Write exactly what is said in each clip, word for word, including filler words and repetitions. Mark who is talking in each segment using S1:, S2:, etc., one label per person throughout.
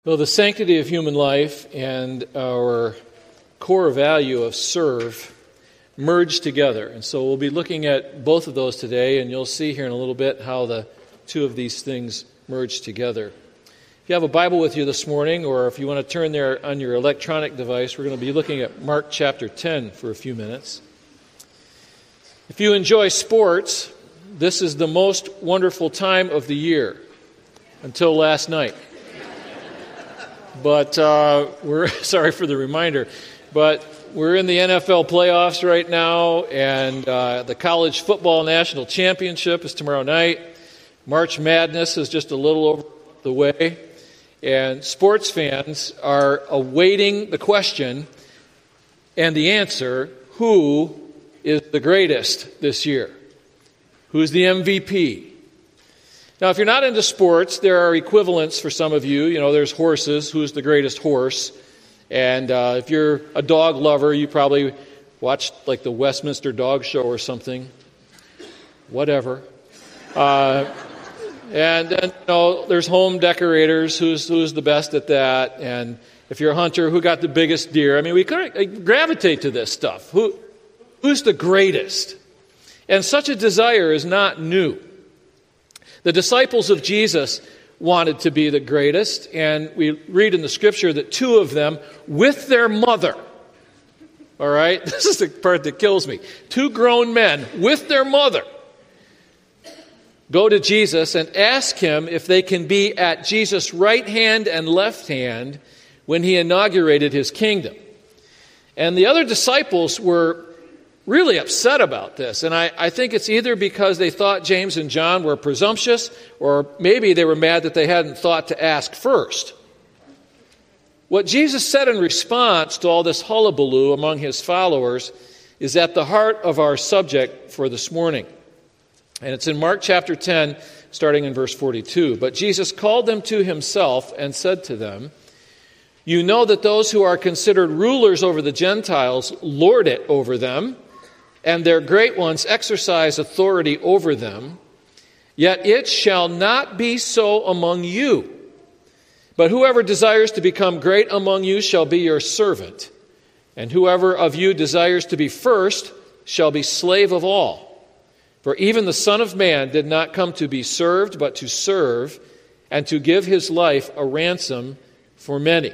S1: Well, the sanctity of human life and our core value of serve merge together. And so we'll be looking at both of those today, and you'll see here in a little bit how the two of these things merge together. If you have a Bible with you this morning, or if you want to turn there on your electronic device, we're going to be looking at Mark chapter ten for a few minutes. If you enjoy sports, this is the most wonderful time of the year, until last night. But uh, we're sorry for the reminder, but we're in the N F L playoffs right now, and uh, the college football national championship is tomorrow night. March Madness is just a little over the way, and sports fans are awaiting the question and the answer: who is the greatest this year? Who's the M V P? Now, if you're not into sports, there are equivalents for some of you. You know, there's horses. Who's the greatest horse? And uh, if you're a dog lover, you probably watched like the Westminster Dog Show or something. Whatever. Uh, and then, you know, there's home decorators. Who's who's the best at that? And if you're a hunter, who got the biggest deer? I mean, we kind of gravitate to this stuff. Who who's the greatest? And such a desire is not new. The disciples of Jesus wanted to be the greatest, and we read in the scripture that two of them, with their mother, all right, this is the part that kills me, two grown men with their mother go to Jesus and ask him if they can be at Jesus' right hand and left hand when he inaugurated his kingdom. And the other disciples were really upset about this. And I, I think it's either because they thought James and John were presumptuous, or maybe they were mad that they hadn't thought to ask first. What Jesus said in response to all this hullabaloo among his followers is at the heart of our subject for this morning. And it's in Mark chapter ten, starting in verse forty-two. But Jesus called them to himself and said to them, "You know that those who are considered rulers over the Gentiles lord it over them, and their great ones exercise authority over them. Yet it shall not be so among you. But whoever desires to become great among you shall be your servant, and whoever of you desires to be first shall be slave of all. For even the Son of Man did not come to be served, but to serve, and to give his life a ransom for many."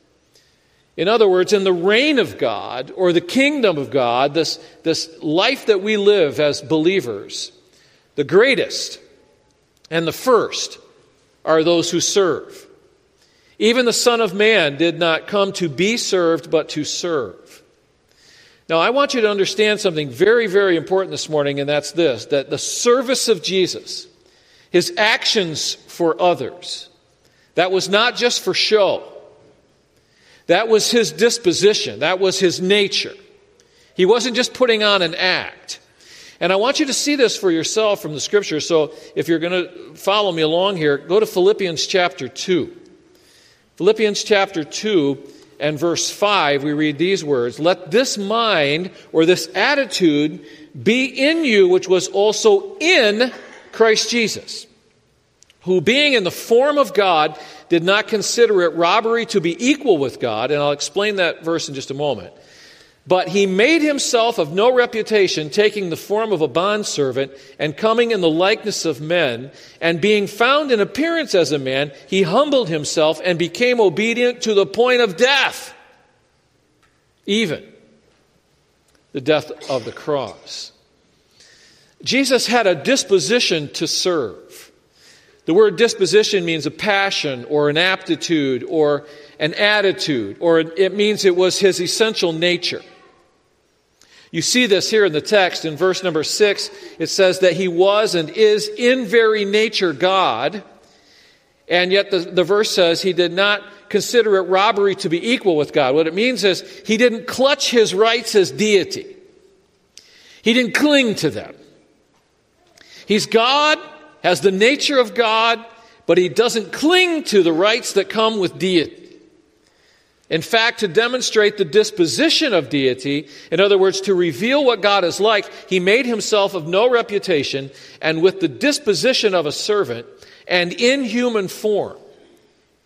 S1: In other words, in the reign of God, or the kingdom of God, this, this life that we live as believers, the greatest and the first are those who serve. Even the Son of Man did not come to be served, but to serve. Now, I want you to understand something very, very important this morning, and that's this, that the service of Jesus, his actions for others, that was not just for show. That was his disposition. That was his nature. He wasn't just putting on an act. And I want you to see this for yourself from the scripture. So if you're going to follow me along here, go to Philippians chapter two. Philippians chapter two and verse five, we read these words: "Let this mind," or this attitude, "be in you, which was also in Christ Jesus, who being in the form of God did not consider it robbery to be equal with God," and I'll explain that verse in just a moment, "but he made himself of no reputation, taking the form of a bondservant, and coming in the likeness of men, and being found in appearance as a man, he humbled himself and became obedient to the point of death, even the death of the cross." Jesus had a disposition to serve. The word disposition means a passion or an aptitude or an attitude, or it means it was his essential nature. You see this here in the text in verse number six. It says that he was and is in very nature God, and yet the, the verse says he did not consider it robbery to be equal with God. What it means is he didn't clutch his rights as deity. He didn't cling to them. He's God, has the nature of God, but he doesn't cling to the rights that come with deity. In fact, to demonstrate the disposition of deity, in other words, to reveal what God is like, he made himself of no reputation, and with the disposition of a servant, and in human form,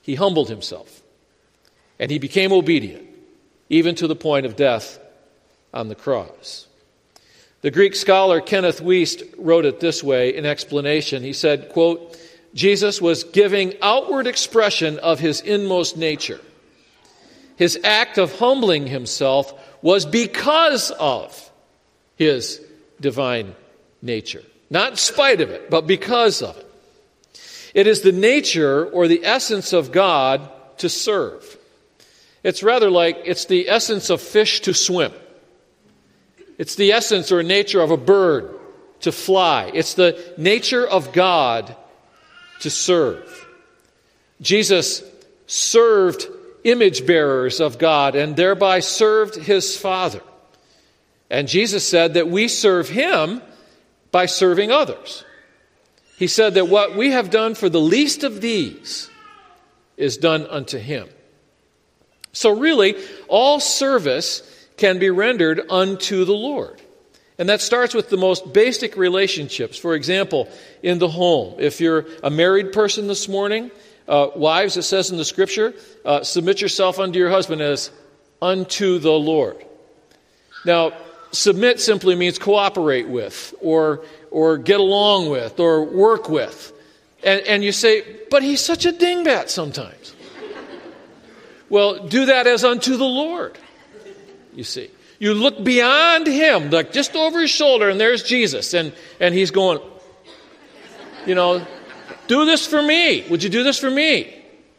S1: He humbled himself, and he became obedient, even to the point of death on the cross. The Greek scholar Kenneth Wuest wrote it this way in explanation. He said, quote, Jesus was giving outward expression of his inmost nature. His act of humbling himself was because of his divine nature. Not in spite of it, but because of it. It is the nature or the essence of God to serve. It's rather like it's the essence of fish to swim. It's the essence or nature of a bird to fly. It's the nature of God to serve. Jesus served image bearers of God and thereby served his Father. And Jesus said that we serve him by serving others. He said that what we have done for the least of these is done unto him. So really, all service can be rendered unto the Lord. And that starts with the most basic relationships. For example, in the home. If you're a married person this morning, uh, wives, it says in the Scripture, uh, submit yourself unto your husband as unto the Lord. Now, submit simply means cooperate with, or or get along with, or work with. And, and you say, but he's such a dingbat sometimes. Well, do that as unto the Lord, you see. You look beyond him, like just over his shoulder, and there's Jesus. And, and he's going, you know, do this for me. Would you do this for me?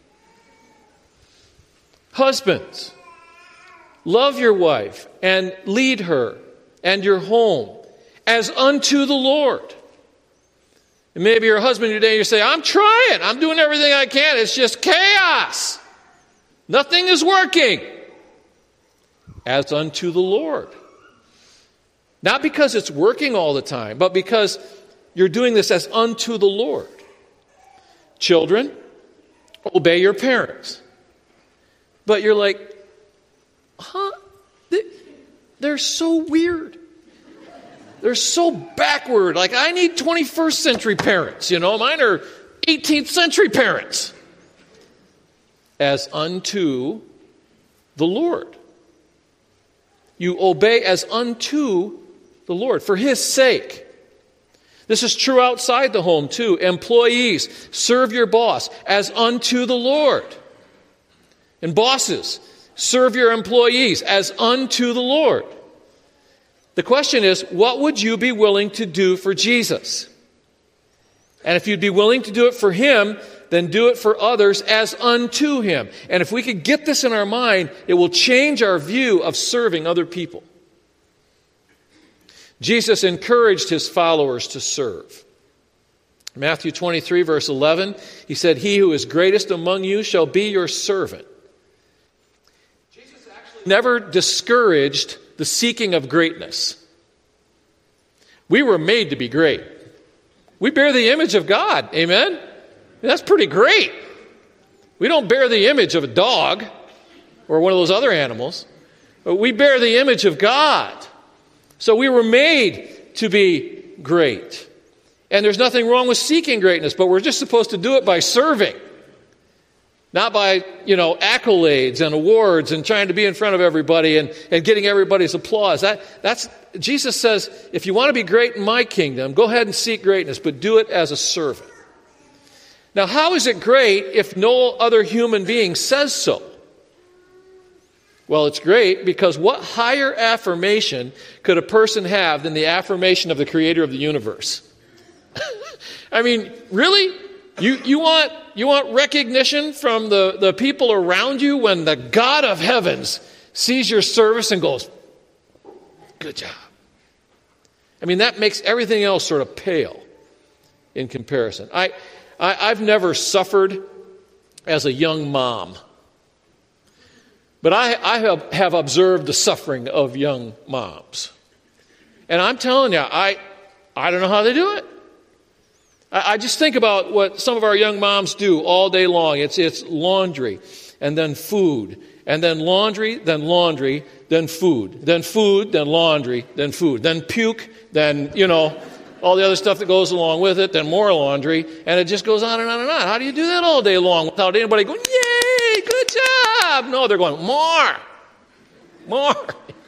S1: Husbands, love your wife and lead her and your home as unto the Lord. And maybe you're a husband today, you say, I'm trying. I'm doing everything I can. It's just chaos. Nothing is working. As unto the Lord. Not because it's working all the time, but because you're doing this as unto the Lord. Children, obey your parents. But you're like, huh? They're so weird. They're so backward. Like, I need twenty-first century parents, you know. Mine are eighteenth century parents. As unto the Lord. You obey as unto the Lord, for his sake. This is true outside the home, too. Employees, serve your boss as unto the Lord. And bosses, serve your employees as unto the Lord. The question is, what would you be willing to do for Jesus? And if you'd be willing to do it for him, then do it for others as unto him. And if we could get this in our mind, it will change our view of serving other people. Jesus encouraged his followers to serve. Matthew twenty-three, verse eleven, he said, he who is greatest among you shall be your servant. Jesus actually never discouraged the seeking of greatness. We were made to be great. We bear the image of God. Amen? That's pretty great. We don't bear the image of a dog or one of those other animals. But we bear the image of God. So we were made to be great. And there's nothing wrong with seeking greatness, but we're just supposed to do it by serving. Not by, you know, accolades and awards and trying to be in front of everybody and, and getting everybody's applause. That that's Jesus says, if you want to be great in my kingdom, go ahead and seek greatness, but do it as a servant. Now, how is it great if no other human being says so? Well, it's great because what higher affirmation could a person have than the affirmation of the creator of the universe? I mean, really? You you want you want recognition from the, the people around you when the God of heavens sees your service and goes, good job. I mean, that makes everything else sort of pale in comparison. I, I I've never suffered as a young mom. But I, I have, have observed the suffering of young moms. And I'm telling you, I I don't know how they do it. I just think about what some of our young moms do all day long. It's it's laundry, and then food, and then laundry, then laundry, then food, then food, then laundry, then food, then puke, then, you know, all the other stuff that goes along with it, then more laundry, and it just goes on and on and on. How do you do that all day long without anybody going, yay, good job? No, they're going, more, more.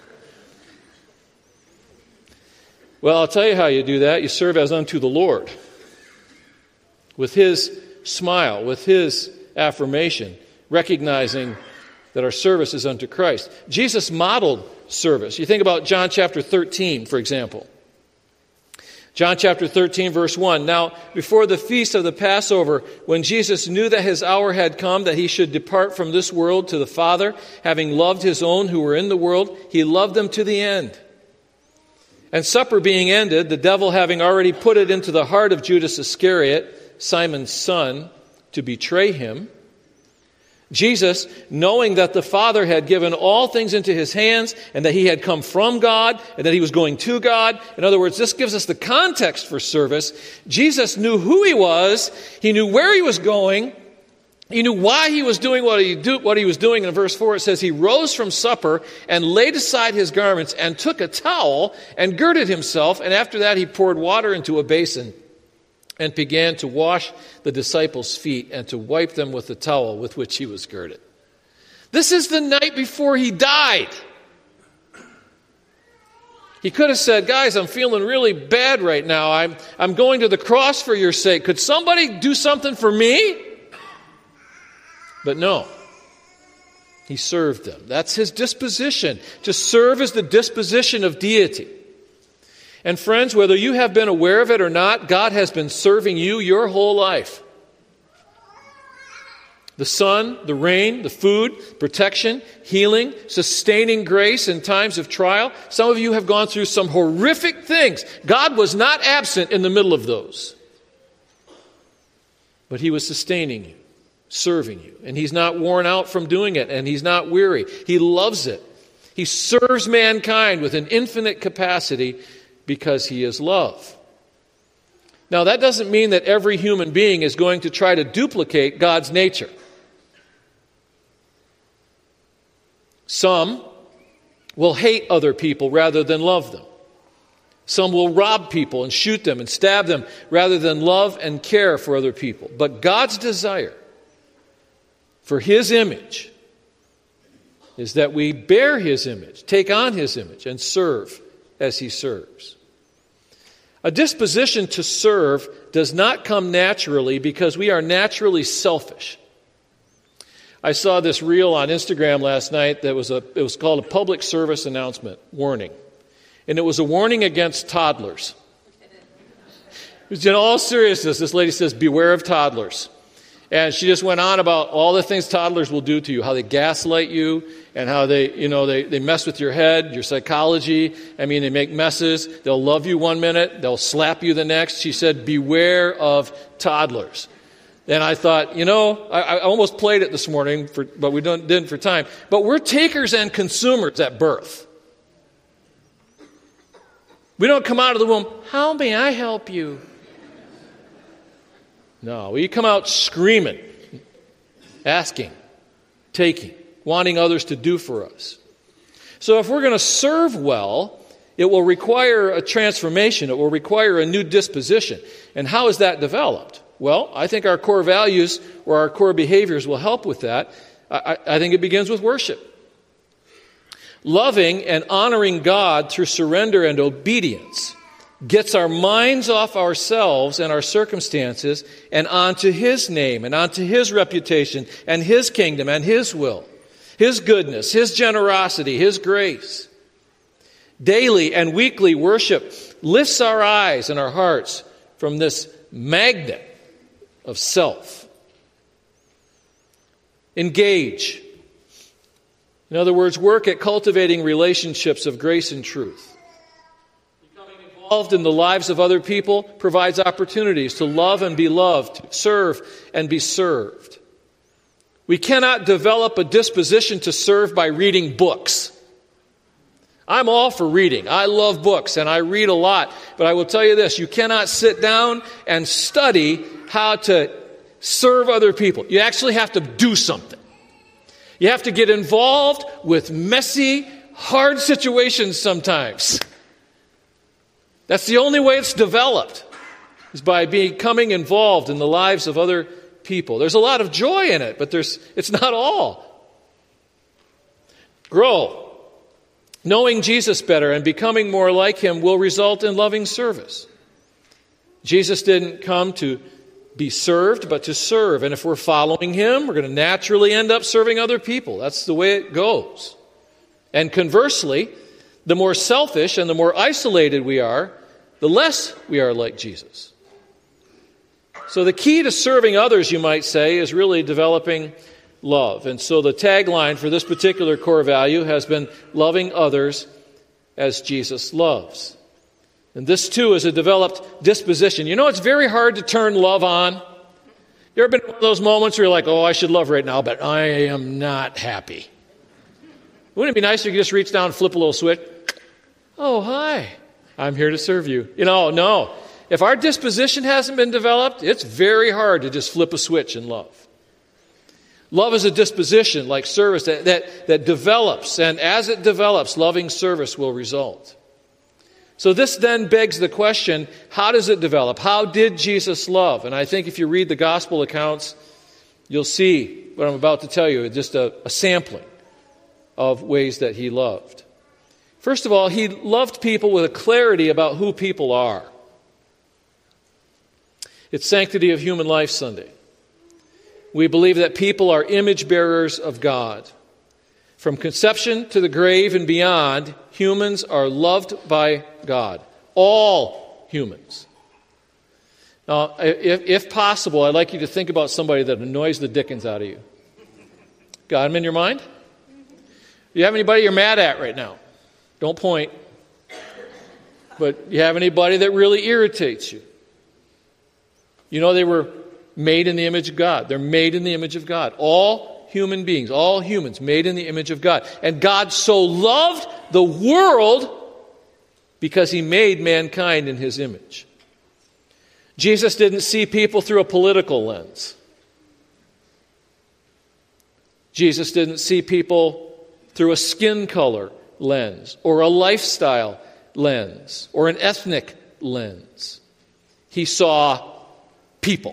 S1: Well, I'll tell you how you do that. You serve as unto the Lord. With His smile, with His affirmation, recognizing that our service is unto Christ. Jesus modeled service. You think about John chapter thirteen, for example. John chapter thirteen, verse one. Now, before the feast of the Passover, when Jesus knew that His hour had come, that He should depart from this world to the Father, having loved His own who were in the world, He loved them to the end. And supper being ended, the devil having already put it into the heart of Judas Iscariot, Simon's son, to betray Him, Jesus, knowing that the Father had given all things into His hands and that He had come from God and that He was going to God. In other words, this gives us the context for service. Jesus knew who He was. He knew where He was going. He knew why He was doing what he, do, what he was doing. In verse four, it says, He rose from supper and laid aside His garments and took a towel and girded Himself. And after that, He poured water into a basin and began to wash the disciples' feet and to wipe them with the towel with which He was girded. This is the night before He died. He could have said, guys, I'm feeling really bad right now. I'm, I'm going to the cross for your sake. Could somebody do something for me? But no. He served them. That's His disposition. To serve is the disposition of deity. And friends, whether you have been aware of it or not, God has been serving you your whole life. The sun, the rain, the food, protection, healing, sustaining grace in times of trial. Some of you have gone through some horrific things. God was not absent in the middle of those. But He was sustaining you, serving you. And He's not worn out from doing it, and He's not weary. He loves it. He serves mankind with an infinite capacity because He is love. Now, that doesn't mean that every human being is going to try to duplicate God's nature. Some will hate other people rather than love them. Some will rob people and shoot them and stab them rather than love and care for other people. But God's desire for His image is that we bear His image, take on His image, and serve as He serves. A disposition to serve does not come naturally because we are naturally selfish. I saw this reel on Instagram last night that was a it was called a public service announcement warning. And it was a warning against toddlers. In all seriousness, this lady says, beware of toddlers. And she just went on about all the things toddlers will do to you, how they gaslight you and how they, you know, they, they mess with your head, your psychology. I mean, they make messes. They'll love you one minute. They'll slap you the next. She said, beware of toddlers. And I thought, you know, I, I almost played it this morning, for, but we don't, didn't for time. But we're takers and consumers at birth. We don't come out of the womb, how may I help you? No, we come out screaming, asking, taking, wanting others to do for us. So if we're going to serve well, it will require a transformation. It will require a new disposition. And how is that developed? Well, I think our core values or our core behaviors will help with that. I, I think it begins with worship. Loving and honoring God through surrender and obedience gets our minds off ourselves and our circumstances and onto His name and onto His reputation and His kingdom and His will, His goodness, His generosity, His grace. Daily and weekly worship lifts our eyes and our hearts from this magnet of self. Engage. In other words, work at cultivating relationships of grace and truth. Becoming involved in the lives of other people provides opportunities to love and be loved, to serve and be served. We cannot develop a disposition to serve by reading books. I'm all for reading. I love books and I read a lot. But I will tell you this, you cannot sit down and study how to serve other people. You actually have to do something. You have to get involved with messy, hard situations sometimes. That's the only way it's developed, is by becoming involved in the lives of other people. There's a lot of joy in it, but there's it's not all. Grow. Knowing Jesus better and becoming more like him will result in loving service. Jesus didn't come to be served, but to serve. And if we're following him, we're going to naturally end up serving other people. That's the way it goes. And conversely, the more selfish and the more isolated we are, the less we are like Jesus. So the key to serving others, you might say, is really developing love. And so the tagline for this particular core value has been loving others as Jesus loves. And this too is a developed disposition. You know, it's very hard to turn love on. You ever been in one of those moments where you're like, oh, I should love right now, but I am not happy. Wouldn't it be nice if you could just reach down and flip a little switch? Oh, hi, I'm here to serve you. You know, no. If our disposition hasn't been developed, it's very hard to just flip a switch in love. Love is a disposition, like service, that, that, that develops, and as it develops, loving service will result. So this then begs the question, how does it develop? How did Jesus love? And I think if you read the gospel accounts, you'll see what I'm about to tell you, just a, a sampling of ways that he loved. First of all, he loved people with a clarity about who people are. It's Sanctity of Human Life Sunday. We believe that people are image bearers of God. From conception to the grave and beyond, humans are loved by God. All humans. Now, if, if possible, I'd like you to think about somebody that annoys the dickens out of you. Got them in your mind? You have anybody you're mad at right now? Don't point. But you have anybody that really irritates you? You know they were made in the image of God. They're made in the image of God. All human beings, all humans made in the image of God. And God so loved the world because he made mankind in his image. Jesus didn't see people through a political lens. Jesus didn't see people through a skin color lens or a lifestyle lens or an ethnic lens. He saw people.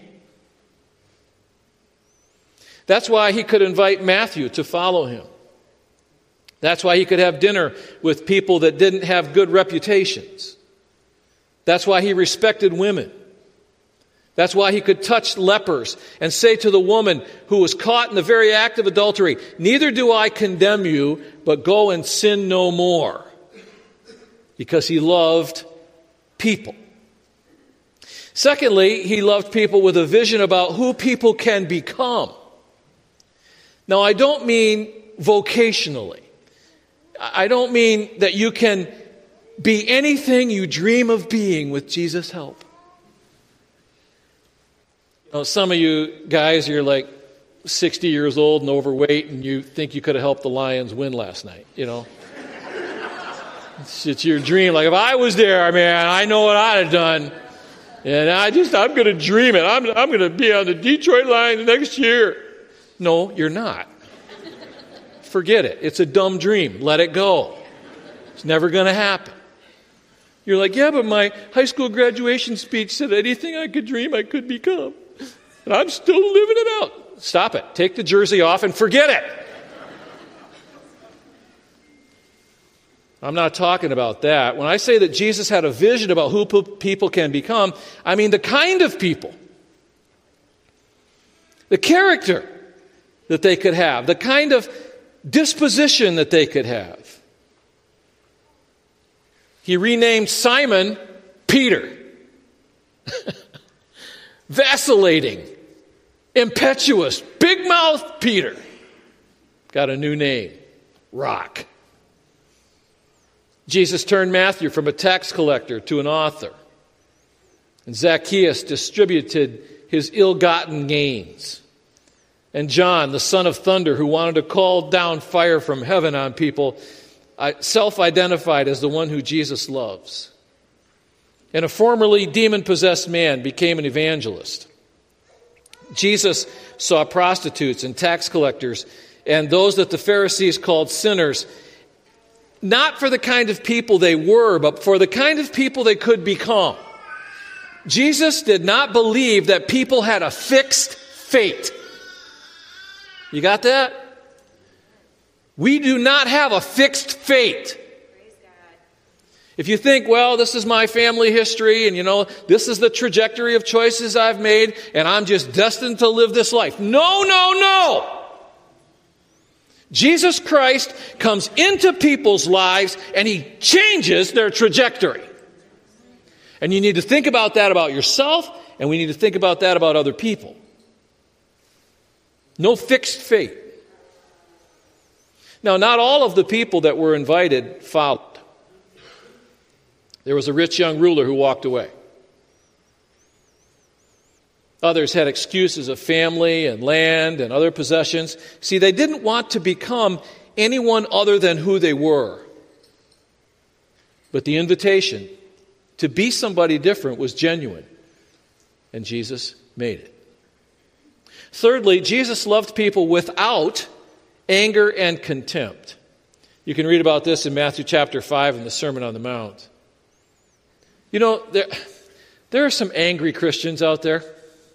S1: That's why he could invite Matthew to follow him. That's why he could have dinner with people that didn't have good reputations. That's why he respected women. That's why he could touch lepers and say to the woman who was caught in the very act of adultery, neither do I condemn you, but go and sin no more. Because he loved people. Secondly, he loved people with a vision about who people can become. Now, I don't mean vocationally. I don't mean that you can be anything you dream of being with Jesus' help. You know, some of you guys, you're like sixty years old and overweight, and you think you could have helped the Lions win last night, you know. It's, it's your dream. Like, if I was there, man, I know what I'd have done. And I just, I'm going to dream it. I'm, I'm going to be on the Detroit Lions next year. No, you're not. Forget it. It's a dumb dream. Let it go. It's never going to happen. You're like, yeah, but my high school graduation speech said anything I could dream I could become. And I'm still living it out. Stop it. Take the jersey off and forget it. I'm not talking about that. When I say that Jesus had a vision about who people can become, I mean the kind of people, the character that they could have, the kind of disposition that they could have. He renamed Simon Peter. Vacillating, impetuous, big mouth Peter. Got a new name, Rock. Jesus turned Matthew from a tax collector to an author. And Zacchaeus distributed his ill-gotten gains. And John, the son of thunder, who wanted to call down fire from heaven on people, self-identified as the one who Jesus loves. And a formerly demon-possessed man became an evangelist. Jesus saw prostitutes and tax collectors and those that the Pharisees called sinners not for the kind of people they were, but for the kind of people they could become. Jesus did not believe that people had a fixed fate. You got that? We do not have a fixed fate. If you think, well, this is my family history, and you know, this is the trajectory of choices I've made, and I'm just destined to live this life. No, no, no! Jesus Christ comes into people's lives, and He changes their trajectory. And you need to think about that about yourself, and we need to think about that about other people. No fixed fate. Now, not all of the people that were invited followed. There was a rich young ruler who walked away. Others had excuses of family and land and other possessions. See, they didn't want to become anyone other than who they were. But the invitation to be somebody different was genuine, and Jesus made it. Thirdly, Jesus loved people without anger and contempt. You can read about this in Matthew chapter five in the Sermon on the Mount. You know, there, there are some angry Christians out there.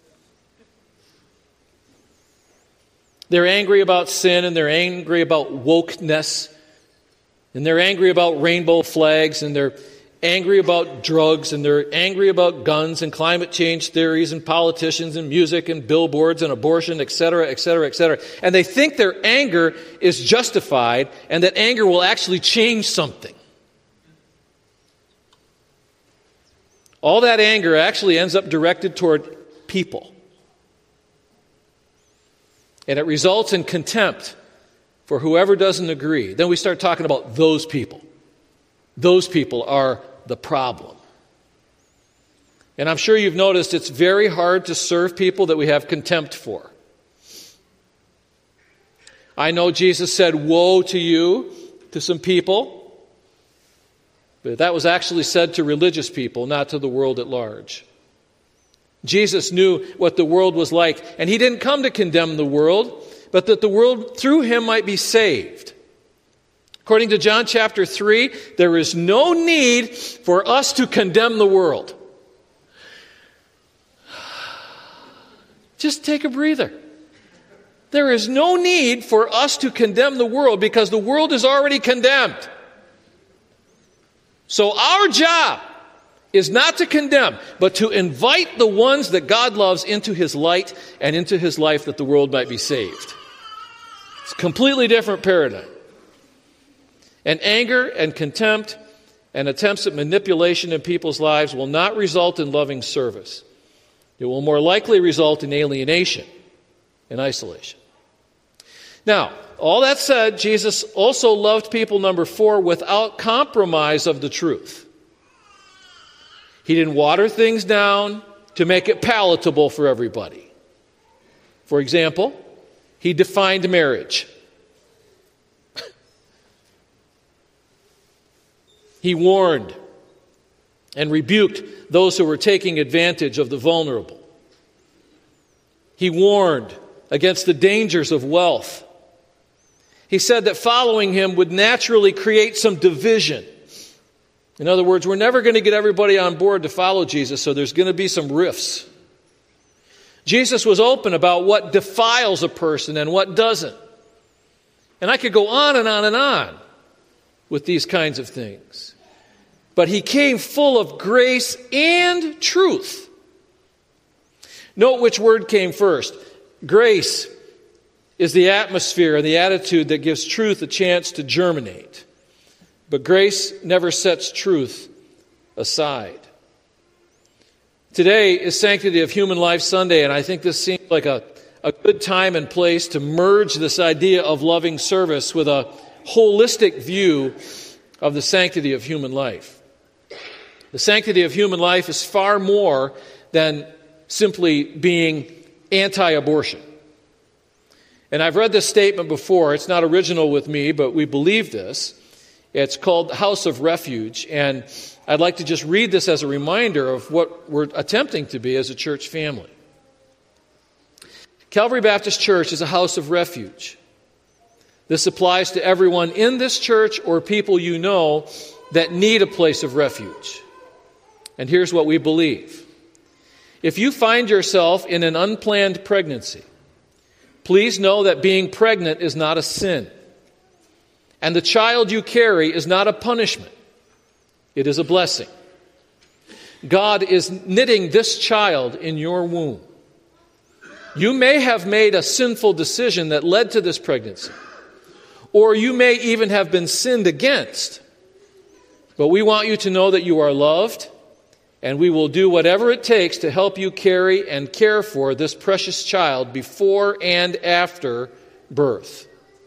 S1: They're angry about sin, and they're angry about wokeness, and they're angry about rainbow flags, and they're angry about drugs, and they're angry about guns and climate change theories and politicians and music and billboards and abortion, et cetera, et cetera, et cetera. And they think their anger is justified and that anger will actually change something. All that anger actually ends up directed toward people. And it results in contempt for whoever doesn't agree. Then we start talking about those people. Those people are the problem. And I'm sure you've noticed it's very hard to serve people that we have contempt for. I know Jesus said, "Woe to you," to some people. But that was actually said to religious people, not to the world at large. Jesus knew what the world was like, and He didn't come to condemn the world, but that the world through Him might be saved. According to John chapter three, there is no need for us to condemn the world. Just take a breather. There is no need for us to condemn the world because the world is already condemned. So our job is not to condemn, but to invite the ones that God loves into His light and into His life that the world might be saved. It's a completely different paradigm. And anger and contempt and attempts at manipulation in people's lives will not result in loving service. It will more likely result in alienation and isolation. Now, all that said, Jesus also loved people, number four, without compromise of the truth. He didn't water things down to make it palatable for everybody. For example, He defined marriage. He warned and rebuked those who were taking advantage of the vulnerable. He warned against the dangers of wealth. He said that following Him would naturally create some division. In other words, we're never going to get everybody on board to follow Jesus, so there's going to be some rifts. Jesus was open about what defiles a person and what doesn't. And I could go on and on and on with these kinds of things. But He came full of grace and truth. Note which word came first. Grace is the atmosphere and the attitude that gives truth a chance to germinate. But grace never sets truth aside. Today is Sanctity of Human Life Sunday, and I think this seems like a, a good time and place to merge this idea of loving service with a holistic view of the sanctity of human life. The sanctity of human life is far more than simply being anti-abortion. And I've read this statement before. It's not original with me, but we believe this. It's called House of Refuge, and I'd like to just read this as a reminder of what we're attempting to be as a church family. Calvary Baptist Church is a house of refuge. This applies to everyone in this church or people you know that need a place of refuge. And here's what we believe. If you find yourself in an unplanned pregnancy, please know that being pregnant is not a sin. And the child you carry is not a punishment. It is a blessing. God is knitting this child in your womb. You may have made a sinful decision that led to this pregnancy, or you may even have been sinned against. But we want you to know that you are loved, and we will do whatever it takes to help you carry and care for this precious child before and after birth.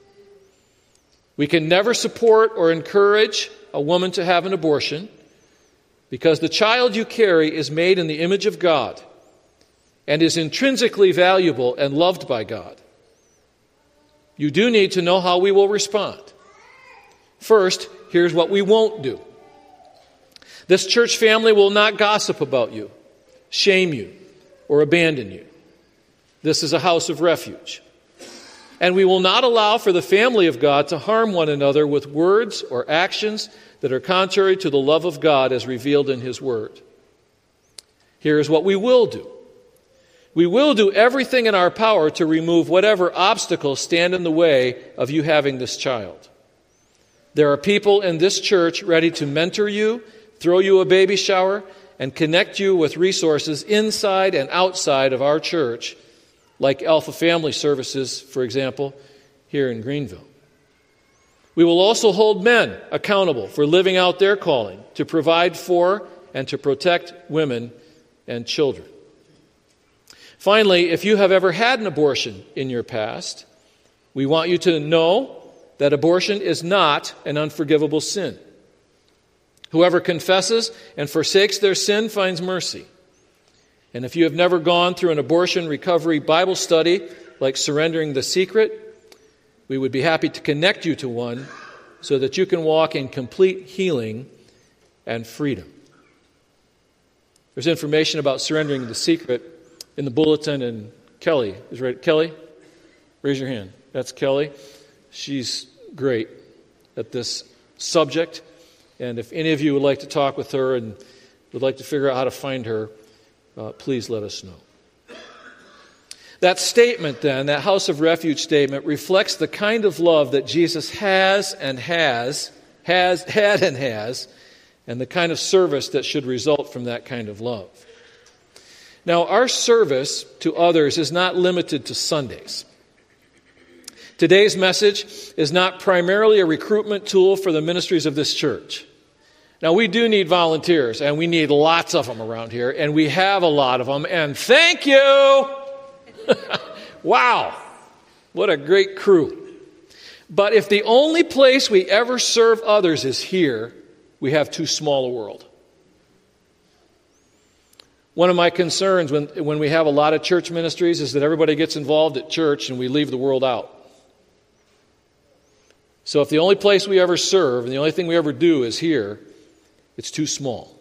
S1: We can never support or encourage a woman to have an abortion because the child you carry is made in the image of God and is intrinsically valuable and loved by God. You do need to know how we will respond. First, here's what we won't do. This church family will not gossip about you, shame you, or abandon you. This is a house of refuge. And we will not allow for the family of God to harm one another with words or actions that are contrary to the love of God as revealed in His Word. Here is what we will do. We will do everything in our power to remove whatever obstacles stand in the way of you having this child. There are people in this church ready to mentor you, throw you a baby shower, and connect you with resources inside and outside of our church, like Alpha Family Services, for example, here in Greenville. We will also hold men accountable for living out their calling to provide for and to protect women and children. Finally, if you have ever had an abortion in your past, we want you to know that abortion is not an unforgivable sin. Whoever confesses and forsakes their sin finds mercy. And if you have never gone through an abortion recovery Bible study like Surrendering the Secret, we would be happy to connect you to one so that you can walk in complete healing and freedom. There's information about Surrendering the Secret in the bulletin, and Kelly is right. Kelly, raise your hand. That's Kelly. She's great at this subject. And if any of you would like to talk with her and would like to figure out how to find her, uh, please let us know. That statement then, that house of refuge statement, reflects the kind of love that Jesus has and has, has, had and has, and the kind of service that should result from that kind of love. Now, our service to others is not limited to Sundays. Today's message is not primarily a recruitment tool for the ministries of this church. Now, we do need volunteers, and we need lots of them around here, and we have a lot of them, and thank you! Wow, what a great crew. But if the only place we ever serve others is here, we have too small a world. One of my concerns when, when we have a lot of church ministries is that everybody gets involved at church and we leave the world out. So if the only place we ever serve and the only thing we ever do is here, it's too small.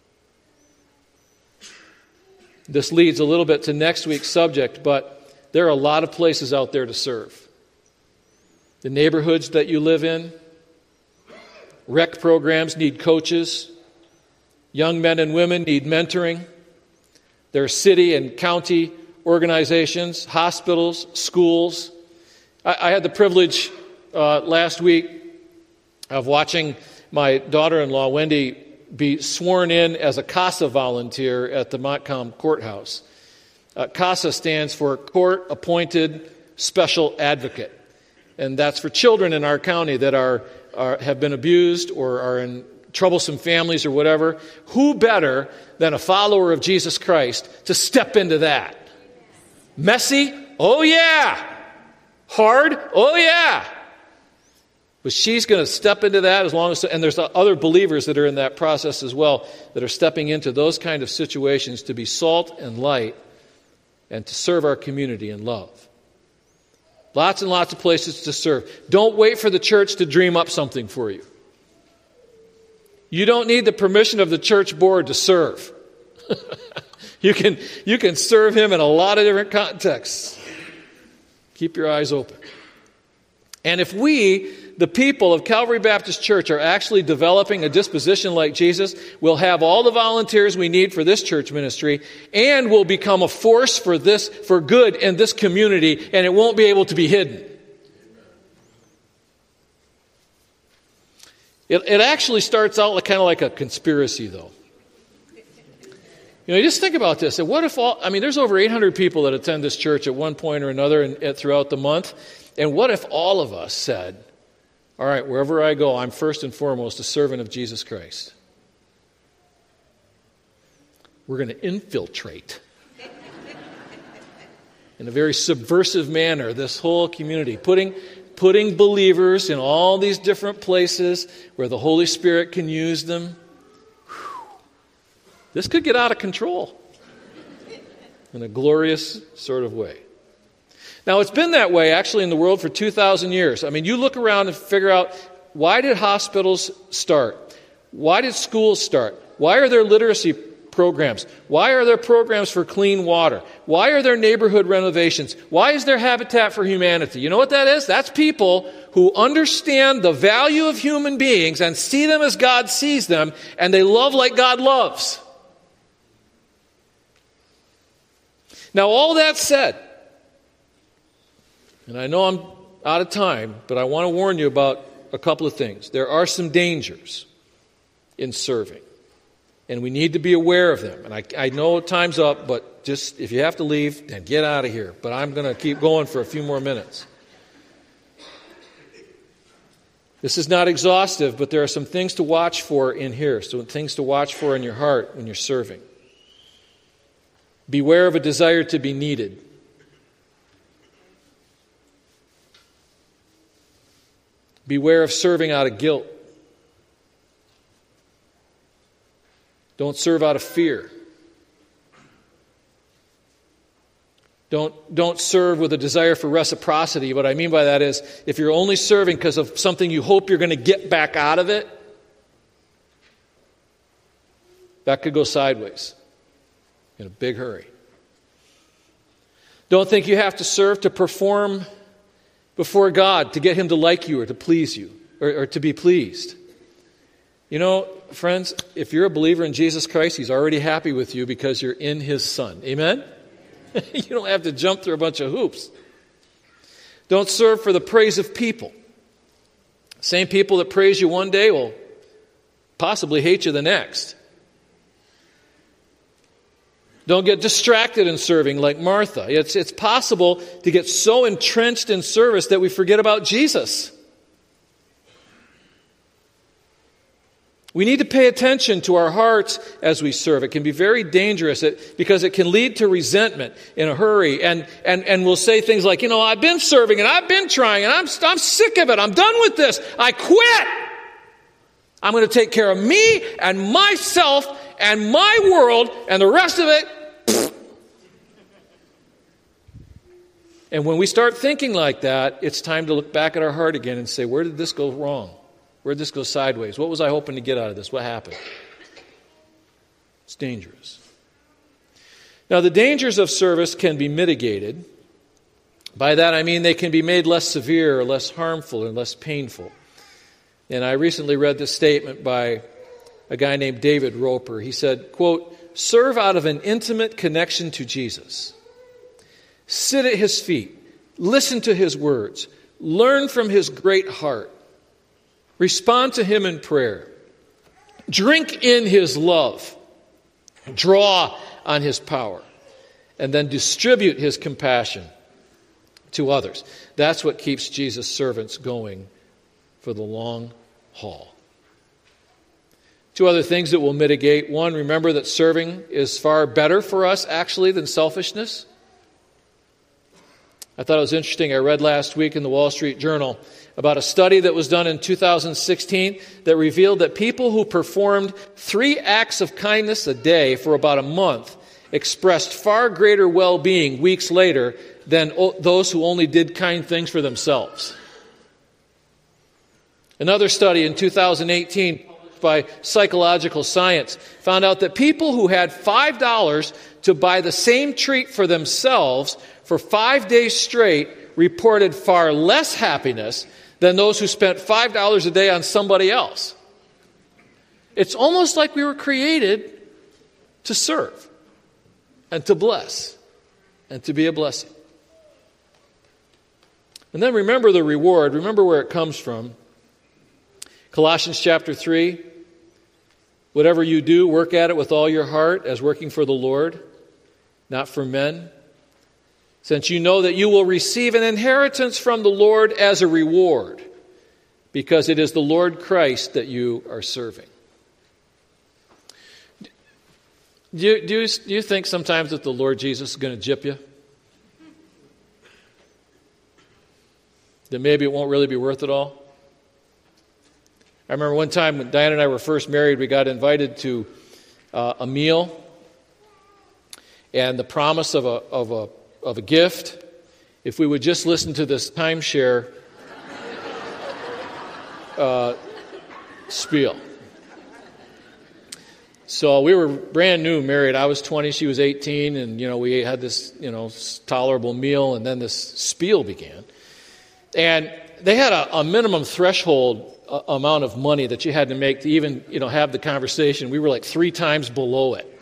S1: This leads a little bit to next week's subject, but there are a lot of places out there to serve. The neighborhoods that you live in, rec programs need coaches. Young men and women need mentoring. There are city and county organizations, hospitals, schools. I, I had the privilege uh, last week of watching my daughter-in-law, Wendy, be sworn in as a CASA volunteer at the Montcalm Courthouse. Uh, CASA stands for Court Appointed Special Advocate. And that's for children in our county that are, are have been abused or are in troublesome families or whatever. Who better than a follower of Jesus Christ to step into that? Messy? Oh yeah. Hard? Oh yeah. But she's going to step into that as long as, and there's other believers that are in that process as well that are stepping into those kind of situations to be salt and light and to serve our community in love. Lots and lots of places to serve. Don't wait for the church to dream up something for you. You don't need the permission of the church board to serve. you can, you can serve Him in a lot of different contexts. Keep your eyes open. And if we, the people of Calvary Baptist Church, are actually developing a disposition like Jesus, we'll have all the volunteers we need for this church ministry, and we'll become a force for this, for good in this community, and it won't be able to be hidden. It, it actually starts out like, kind of like a conspiracy, though. You know, just think about this. What if all, I mean, there's over eight hundred people that attend this church at one point or another and, and throughout the month. And what if all of us said, all right, wherever I go, I'm first and foremost a servant of Jesus Christ. We're going to infiltrate in a very subversive manner this whole community, putting, putting believers in all these different places where the Holy Spirit can use them. This could get out of control in a glorious sort of way. Now, it's been that way, actually, in the world for two thousand years. I mean, you look around and figure out, why did hospitals start? Why did schools start? Why are there literacy programs? Why are there programs for clean water? Why are there neighborhood renovations? Why is there Habitat for Humanity? You know what that is? That's people who understand the value of human beings and see them as God sees them, and they love like God loves. Now, all that said, and I know I'm out of time, but I want to warn you about a couple of things. There are some dangers in serving, and we need to be aware of them. And I, I know time's up, but just if you have to leave, then get out of here. But I'm going to keep going for a few more minutes. This is not exhaustive, but there are some things to watch for in here, some things to watch for in your heart when you're serving. Beware of a desire to be needed. Beware of serving out of guilt. Don't serve out of fear. Don't, don't serve with a desire for reciprocity. What I mean by that is, if you're only serving because of something you hope you're going to get back out of it, that could go sideways in a big hurry. Don't think you have to serve to perform before God, to get Him to like you or to please you, or, or to be pleased. You know, friends, if you're a believer in Jesus Christ, He's already happy with you because you're in His Son. Amen? You don't have to jump through a bunch of hoops. Don't serve for the praise of people. Same people that praise you one day will possibly hate you the next. Don't get distracted in serving like Martha. It's, it's possible to get so entrenched in service that we forget about Jesus. We need to pay attention to our hearts as we serve. It can be very dangerous because it can lead to resentment in a hurry. And, and, and we'll say things like, you know, I've been serving and I've been trying and I'm, I'm sick of it. I'm done with this. I quit. I'm going to take care of me and myself and my world, and the rest of it, pfft. And when we start thinking like that, it's time to look back at our heart again and say, where did this go wrong? Where did this go sideways? What was I hoping to get out of this? What happened? It's dangerous. Now, the dangers of service can be mitigated. By that I mean they can be made less severe or less harmful and less painful. And I recently read this statement by a guy named David Roper. He said, quote, serve out of an intimate connection to Jesus. Sit at His feet. Listen to His words. Learn from His great heart. Respond to Him in prayer. Drink in His love. Draw on His power. And then distribute His compassion to others. That's what keeps Jesus' servants going for the long haul. Two other things that will mitigate. One, remember that serving is far better for us, actually, than selfishness. I thought it was interesting. I read last week in the Wall Street Journal about a study that was done in two thousand sixteen that revealed that people who performed three acts of kindness a day for about a month expressed far greater well-being weeks later than those who only did kind things for themselves. Another study in two thousand eighteen by Psychological Science found out that people who had five dollars to buy the same treat for themselves for five days straight reported far less happiness than those who spent five dollars a day on somebody else. It's almost like we were created to serve and to bless and to be a blessing. And then remember the reward. Remember where it comes from. Colossians chapter three. Whatever you do, work at it with all your heart as working for the Lord, not for men, since you know that you will receive an inheritance from the Lord as a reward, because it is the Lord Christ that you are serving. Do you, do you, do you think sometimes that the Lord Jesus is going to gyp you? That maybe it won't really be worth it all? I remember one time when Diane and I were first married, we got invited to uh, a meal, and the promise of a of a of a gift if we would just listen to this timeshare uh, spiel. So we were brand new married. I was twenty, she was eighteen, and you know we had this you know tolerable meal, and then this spiel began, and they had a, a minimum threshold amount of money that you had to make to even, you know, have the conversation. We were like three times below it.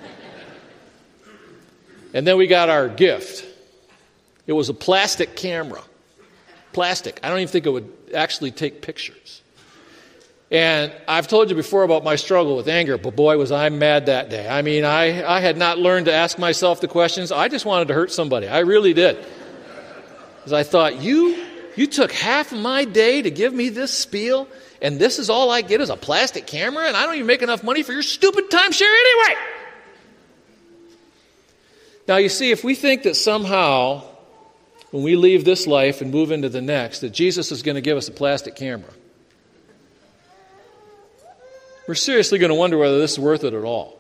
S1: And then we got our gift. It was a plastic camera. Plastic. I don't even think it would actually take pictures. And I've told you before about my struggle with anger, but boy, was I mad that day. I mean, I, I had not learned to ask myself the questions. I just wanted to hurt somebody. I really did. Because I thought, you... You took half of my day to give me this spiel, and this is all I get is a plastic camera, and I don't even make enough money for your stupid timeshare anyway. Now, you see, if we think that somehow, when we leave this life and move into the next, that Jesus is going to give us a plastic camera, we're seriously going to wonder whether this is worth it at all.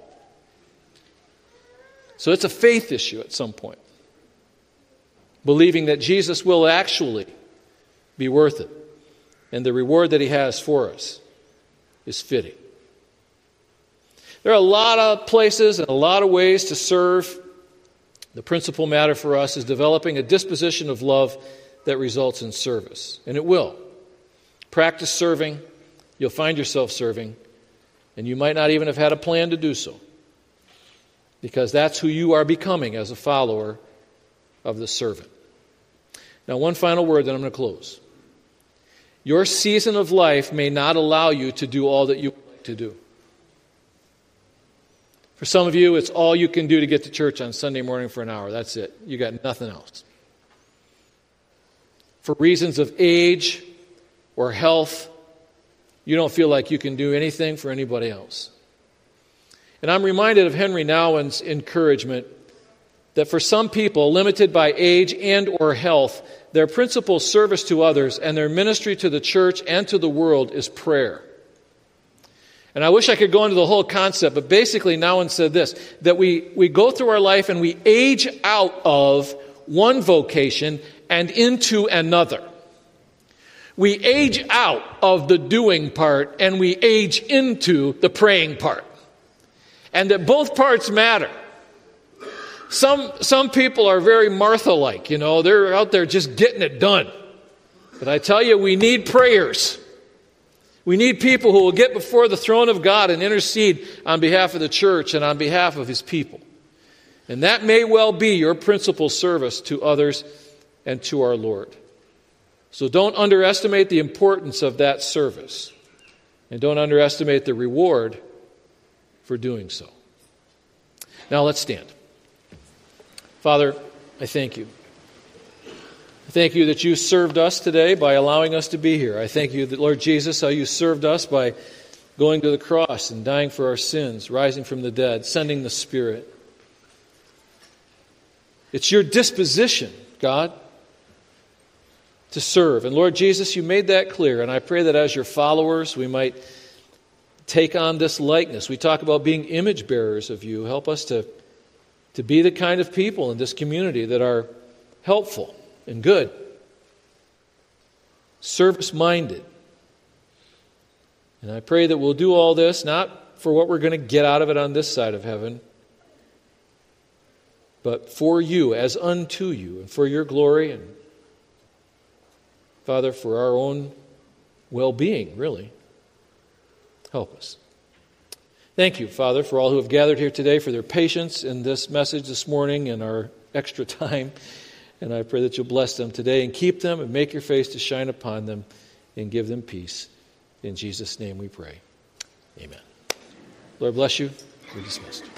S1: So it's a faith issue at some point, believing that Jesus will actually be worth it, and the reward that he has for us is fitting. There are a lot of places and a lot of ways to serve. The principal matter for us is developing a disposition of love that results in service, and it will. Practice serving, you'll find yourself serving, and you might not even have had a plan to do so, because that's who you are becoming as a follower of the servant. Now, one final word, then I'm going to close. Your season of life may not allow you to do all that you would like to do. For some of you, it's all you can do to get to church on Sunday morning for an hour. That's it. You got nothing else. For reasons of age or health, you don't feel like you can do anything for anybody else. And I'm reminded of Henry Nouwen's encouragement that for some people, limited by age and or health, their principal service to others and their ministry to the church and to the world is prayer. And I wish I could go into the whole concept, but basically Nouwen said this, that we, we go through our life and we age out of one vocation and into another. We age out of the doing part and we age into the praying part. And that both parts matter. Some some people are very Martha-like, you know. They're out there just getting it done. But I tell you, we need prayers. We need people who will get before the throne of God and intercede on behalf of the church and on behalf of his people. And that may well be your principal service to others and to our Lord. So don't underestimate the importance of that service. And don't underestimate the reward for doing so. Now let's stand. Father, I thank you. I thank you that you served us today by allowing us to be here. I thank you that, Lord Jesus, how you served us by going to the cross and dying for our sins, rising from the dead, sending the Spirit. It's your disposition, God, to serve. And Lord Jesus, you made that clear. And I pray that as your followers, we might take on this likeness. We talk about being image bearers of you. Help us to to be the kind of people in this community that are helpful and good, service-minded. And I pray that we'll do all this not for what we're going to get out of it on this side of heaven, but for you, as unto you, and for your glory and Father, for our own well-being, really. Help us. Thank you, Father, for all who have gathered here today, for their patience in this message this morning and our extra time. And I pray that you'll bless them today and keep them and make your face to shine upon them and give them peace. In Jesus' name we pray. Amen. Lord bless you. We're dismissed.